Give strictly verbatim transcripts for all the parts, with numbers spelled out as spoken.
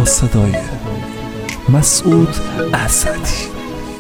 صدای مسعود اسدی.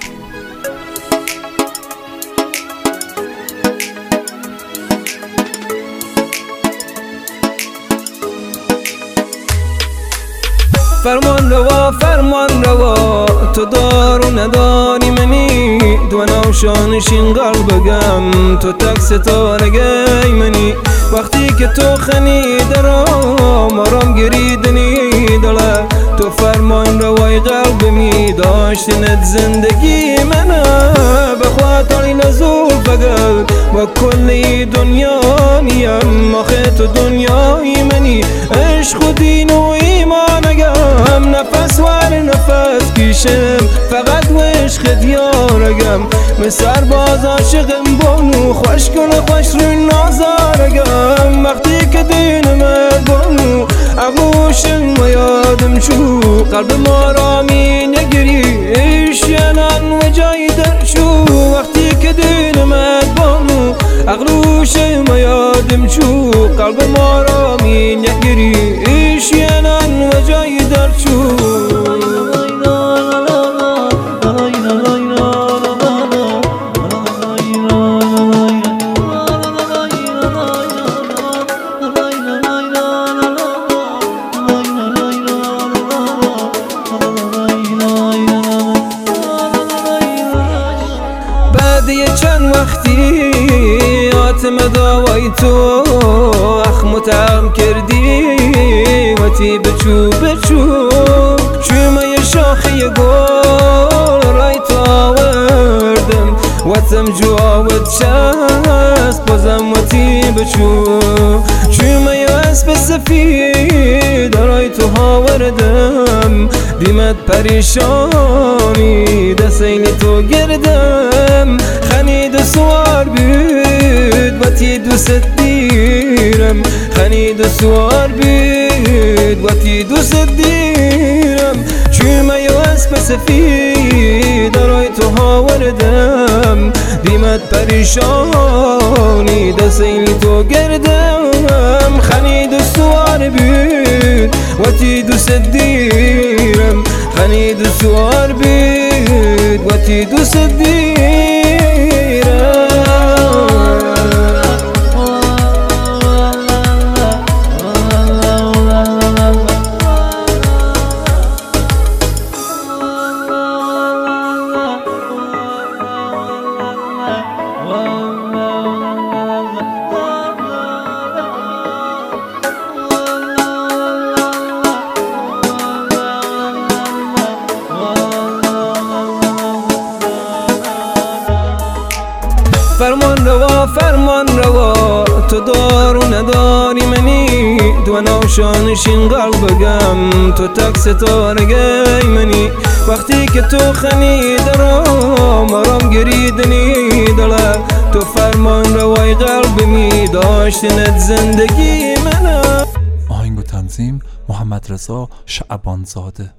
فرمان روا فرمان روا تو دار و نداری منی دو نوشانشین قلبگم تو تک ستارگی منی وقتی که تو خنیده را مرام گریدنی دله تو فرمان روای قلب می داشتنت زندگی منه بخاطر نزول فقط با کلی دنیا نیم آخه تو دنیای منی عشق و دین و ایمان اگم نفس ور نفس کشم فقط و عشق دیارگم من سرباز عاشقم بانو خوش کن خوش روی نازارگم وقتی که دینم بانو عقوشم و یادم شو قلب ما را می نگری ایشینان و جای در شو وقتی که دینم بانو عقلوشم و یادم شو قلب ما را می نگری ایشینان و جای در شو چند وقتی آتم داوای تو اخم تعم کردی و تی بچو بچو چومه شاخی گل رای تو آوردم و تم جوابت شست بازم و تی بچو چومه اسب سفید رای تو آوردم دیمت پریشانی دستینی تو گردم خنید و سوار بود و تی دوست دیرم خنید و سوار بود و تی دوست دیرم چومه یو اسب سفید رای تو آوردم دیمت پریشانی دستینی تو گردم خنید و سوار بود و تی دوست دیرم خنید و سوار بود و تی دوست دیرم فرمان روا فرمان روا تو دار و نداری منی دو نوشانشین قلبگم تو تک ستارگی منی وقتی که تو خنیده را مرام گریدنی دله تو فرمان روای قلب می داشتنت زندگی منه. آهنگ و تنظیم محمد رضا شعبانزاده.